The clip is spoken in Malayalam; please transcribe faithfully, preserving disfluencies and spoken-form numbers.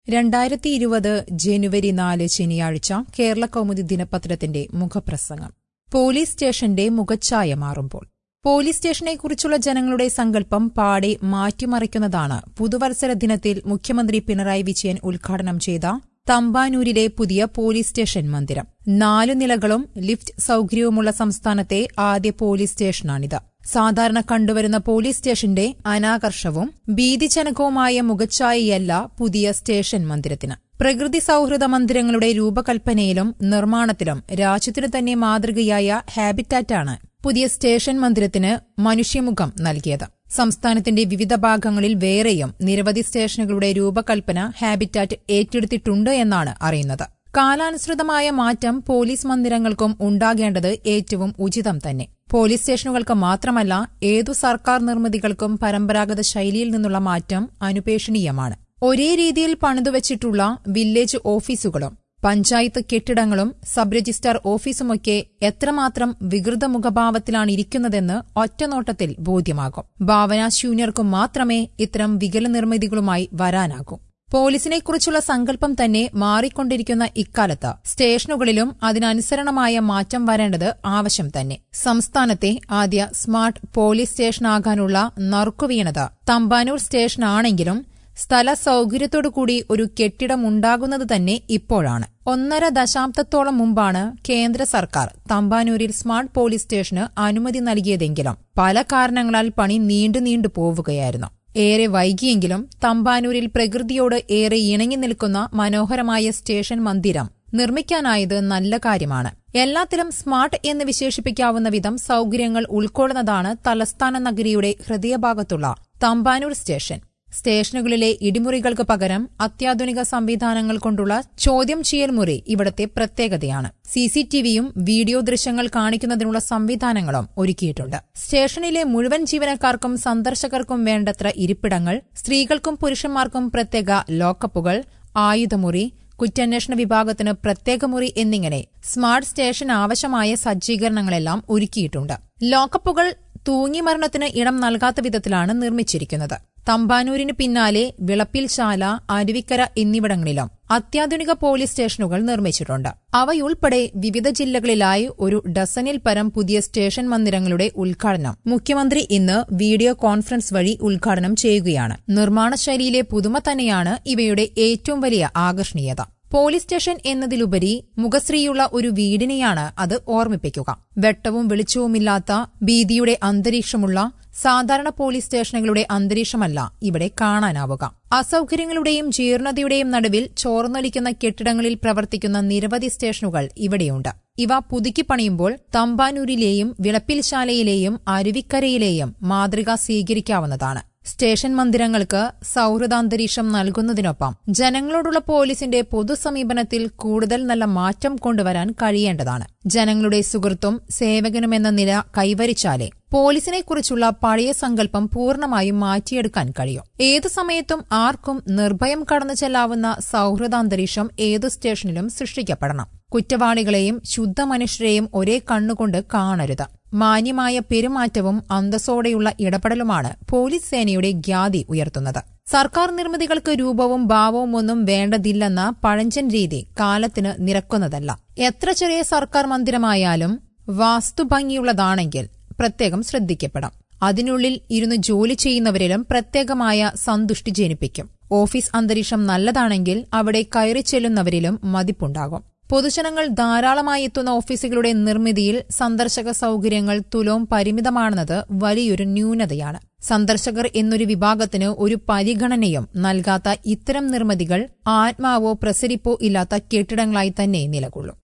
രണ്ടായിരത്തി ഇരുപത് ജനുവരി നാല് ശനിയാഴ്ച കേരള കൗമുദി ദിനപത്രത്തിന്റെ മുഖപ്രസംഗം. പോലീസ് സ്റ്റേഷന്റെ മുഖച്ഛായ മാറുമ്പോൾ പോലീസ് സ്റ്റേഷനെക്കുറിച്ചുള്ള ജനങ്ങളുടെ സങ്കല്പം പാടെ മാറ്റിമറിക്കുന്നതാണ് പുതുവത്സര ദിനത്തിൽ മുഖ്യമന്ത്രി പിണറായി വിജയൻ ഉദ്ഘാടനം ചെയ്ത തമ്പാനൂരിലെ പുതിയ പോലീസ് സ്റ്റേഷൻ മന്ദിരം. നാലു നിലകളും ലിഫ്റ്റ് സൌകര്യവുമുള്ള സംസ്ഥാനത്തെ ആദ്യ പോലീസ് സ്റ്റേഷനാണിത്. സാധാരണ കണ്ടുവരുന്ന പോലീസ് സ്റ്റേഷന്റെ അനാകർഷവും ഭീതിജനകവുമായ മുഖച്ഛായയല്ല പുതിയ സ്റ്റേഷൻ മന്ദിരത്തിന്. പ്രകൃതി സൌഹൃദ മന്ദിരങ്ങളുടെ രൂപകൽപ്പനയിലും നിർമ്മാണത്തിലും രാജ്യത്തിനു തന്നെ മാതൃകയായ ഹാബിറ്റാറ്റാണ് പുതിയ സ്റ്റേഷൻ മന്ദിരത്തിന് മനുഷ്യമുഖം നൽകിയത്. സംസ്ഥാനത്തിന്റെ വിവിധ ഭാഗങ്ങളിൽ വേറെയും നിരവധി സ്റ്റേഷനുകളുടെ രൂപകൽപ്പന ഹാബിറ്റാറ്റ് ഏറ്റെടുത്തിട്ടുണ്ട് എന്നാണ് അറിയുന്നത്. കാലാനുസൃതമായ മാറ്റം പോലീസ് മന്ദിരങ്ങൾക്കും ഉണ്ടാകേണ്ടത് ഏറ്റവും ഉചിതം തന്നെ. പോലീസ് സ്റ്റേഷനുകൾക്ക് മാത്രമല്ല, ഏതു സർക്കാർ നിർമ്മിതികൾക്കും പരമ്പരാഗത ശൈലിയിൽ നിന്നുള്ള മാറ്റം അനുപേക്ഷണീയമാണ്. ഒരേ രീതിയിൽ പണിതുവച്ചിട്ടുള്ള വില്ലേജ് ഓഫീസുകളും പഞ്ചായത്ത് കെട്ടിടങ്ങളും സബ് രജിസ്ട്രാർ ഓഫീസുമൊക്കെ എത്രമാത്രം വികൃത മുഖഭാവത്തിലാണ് ഇരിക്കുന്നതെന്ന് ഒറ്റനോട്ടത്തിൽ ബോധ്യമാകും. ഭാവനാശൂന്യർക്കും മാത്രമേ ഇത്തരം വികല നിർമ്മിതികളുമായി വരാനാകൂ. പോലീസിനെക്കുറിച്ചുള്ള സങ്കല്പം തന്നെ മാറിക്കൊണ്ടിരിക്കുന്ന ഇക്കാലത്ത് സ്റ്റേഷനുകളിലും അതിനനുസരണമായ മാറ്റം വരേണ്ടത് ആവശ്യം തന്നെ. സംസ്ഥാനത്തെ ആദ്യ സ്മാർട്ട് പോലീസ് സ്റ്റേഷനാകാനുള്ള നറുക്കുവീണത് തമ്പാനൂർ സ്റ്റേഷനാണെങ്കിലും സ്ഥല സൌകര്യത്തോടുകൂടി ഒരു കെട്ടിടമുണ്ടാകുന്നത് തന്നെ ഇപ്പോഴാണ്. ഒന്നര ദശാബ്ദത്തോളം മുമ്പാണ് കേന്ദ്ര സർക്കാർ തമ്പാനൂരിൽ സ്മാർട്ട് പോലീസ് സ്റ്റേഷന് അനുമതി നൽകിയതെങ്കിലും പല കാരണങ്ങളാൽ പണി നീണ്ടു നീണ്ടു പോവുകയായിരുന്നു. ഏറെ വൈകിയെങ്കിലും തമ്പാനൂരിൽ പ്രകൃതിയോട് ഏറെ ഇണങ്ങി നിൽക്കുന്ന മനോഹരമായ സ്റ്റേഷൻ മന്ദിരം നിർമ്മിക്കാനായത് നല്ല കാര്യമാണ്. എല്ലാത്തിലും സ്മാർട്ട് എന്ന് വിശേഷിപ്പിക്കാവുന്ന വിധം സൌകര്യങ്ങൾ ഉൾക്കൊള്ളുന്നതാണ് തലസ്ഥാന നഗരിയുടെ ഹൃദയഭാഗത്തുള്ള തമ്പാനൂർ സ്റ്റേഷൻ. സ്റ്റേഷനുകളിലെ ഇടിമുറികൾക്ക് പകരം അത്യാധുനിക സംവിധാനങ്ങൾ കൊണ്ടുള്ള ചോദ്യം ചെയ്യൽ മുറി ഇവിടത്തെ പ്രത്യേകതയാണ്. സിസിടിവിയും വീഡിയോ ദൃശ്യങ്ങൾ കാണിക്കുന്നതിനുള്ള സംവിധാനങ്ങളും ഒരുക്കിയിട്ടുണ്ട്. സ്റ്റേഷനിലെ മുഴുവൻ ജീവനക്കാർക്കും സന്ദർശകർക്കും വേണ്ടത്ര ഇരിപ്പിടങ്ങൾ, സ്ത്രീകൾക്കും പുരുഷന്മാർക്കും പ്രത്യേക ലോക്കപ്പുകൾ, ആയുധമുറി, കുറ്റാന്വേഷണ വിഭാഗത്തിന് പ്രത്യേക മുറി എന്നിങ്ങനെ സ്മാർട്ട് സ്റ്റേഷൻ ആവശ്യമായ സജ്ജീകരണങ്ങളെല്ലാം ഒരുക്കിയിട്ടുണ്ട്. ലോക്കപ്പുകൾ തൂങ്ങിമരണത്തിന് ഇടം നൽകാത്ത വിധത്തിലാണ് നിർമ്മിച്ചിരിക്കുന്നത്. തമ്പാനൂരിന് പിന്നാലെ വിളപ്പിൽശാല, അരുവിക്കര എന്നിവിടങ്ങളിലും അത്യാധുനിക പോലീസ് സ്റ്റേഷനുകൾ നിർമ്മിച്ചിട്ടുണ്ട്. അവയുൾപ്പെടെ വിവിധ ജില്ലകളിലായി ഒരു ഡസനിൽ പരം പുതിയ സ്റ്റേഷൻ മന്ദിരങ്ങളുടെ ഉദ്ഘാടനം മുഖ്യമന്ത്രി ഇന്ന് വീഡിയോ കോൺഫറൻസ് വഴി ഉദ്ഘാടനം ചെയ്യുകയാണ്. നിർമ്മാണ ശൈലിയിലെ പുതുമ തന്നെയാണ് ഇവയുടെ ഏറ്റവും വലിയ ആകർഷണീയത. പോലീസ് സ്റ്റേഷൻ എന്നതിലുപരി മുഖശ്രീയുള്ള ഒരു വീടിനെയാണ് അത് ഓർമ്മിപ്പിക്കുക. വെട്ടവും വെളിച്ചവുമില്ലാത്ത ഭീതിയുടെ അന്തരീക്ഷമുള്ള സാധാരണ പോലീസ് സ്റ്റേഷനുകളുടെ അന്തരീക്ഷമല്ല ഇവിടെ കാണാനാവുക. അസൌകര്യങ്ങളുടെയും ജീർണതയുടെയും നടുവിൽ ചോർന്നൊലിക്കുന്ന കെട്ടിടങ്ങളിൽ പ്രവർത്തിക്കുന്ന നിരവധി സ്റ്റേഷനുകൾ ഇവിടെയുണ്ട്. ഇവ പുതുക്കി പണിയുമ്പോൾ തമ്പാനൂരിലെയും വിളപ്പിൽശാലയിലെയും അരുവിക്കരയിലെയും മാതൃക സ്വീകരിക്കാവുന്നതാണ്. സ്റ്റേഷൻ മന്ദിരങ്ങൾക്ക് സൌഹൃദാന്തരീക്ഷം നൽകുന്നതിനൊപ്പം ജനങ്ങളോടുള്ള പോലീസിന്റെ പൊതുസമീപനത്തിൽ കൂടുതൽ നല്ല മാറ്റം കൊണ്ടുവരാൻ കഴിയേണ്ടതാണ്. ജനങ്ങളുടെ സുഹൃത്തും സേവകനുമെന്ന നില കൈവരിച്ചാലേ പോലീസിനെക്കുറിച്ചുള്ള പഴയ സങ്കല്പം പൂർണ്ണമായും മാറ്റിയെടുക്കാൻ കഴിയും. ഏതു സമയത്തും ആർക്കും നിർഭയം കടന്നു ചെല്ലാവുന്ന സൌഹൃദാന്തരീക്ഷം ഏതു സ്റ്റേഷനിലും സൃഷ്ടിക്കപ്പെടണം. കുറ്റവാളികളെയും ശുദ്ധമനുഷ്യരെയും ഒരേ കണ്ണുകൊണ്ട് കാണരുത്. മാന്യമായ പെരുമാറ്റവും അന്തസ്സോടെയുള്ള ഇടപെടലുമാണ് പോലീസ് സേനയുടെ ഖ്യാതി ഉയർത്തുന്നത്. സർക്കാർ നിർമ്മിതികൾക്ക് രൂപവും ഭാവവും ഒന്നും വേണ്ടതില്ലെന്ന പഴഞ്ചൻ രീതി കാലത്തിന് നിരക്കുന്നതല്ല. എത്ര ചെറിയ സർക്കാർ മന്ദിരമായാലും വാസ്തുഭംഗിയുള്ളതാണെങ്കിൽ പ്രത്യേകം ശ്രദ്ധിക്കപ്പെടാം. അതിനുള്ളിൽ ഇരുന്ന് ജോലി ചെയ്യുന്നവരിലും പ്രത്യേകമായ സന്തുഷ്ടി ജനിപ്പിക്കും. ഓഫീസ് അന്തരീക്ഷം നല്ലതാണെങ്കിൽ അവിടെ കയറി ചെല്ലുന്നവരിലും മതിപ്പുണ്ടാകും. പൊതുജനങ്ങൾ ധാരാളമായി എത്തുന്ന ഓഫീസുകളുടെ നിർമ്മിതിയിൽ സന്ദർശക സൌകര്യങ്ങൾ തുലോം പരിമിതമാണെന്നത് വലിയൊരു ന്യൂനതയാണ്. സന്ദർശകർ എന്നൊരു വിഭാഗത്തിന് ഒരു പരിഗണനയും നൽകാത്ത ഇത്തരം നിർമ്മിതികൾ ആത്മാവോ പ്രസരിപ്പോ ഇല്ലാത്ത കെട്ടിടങ്ങളായി തന്നെ നിലകൊള്ളും.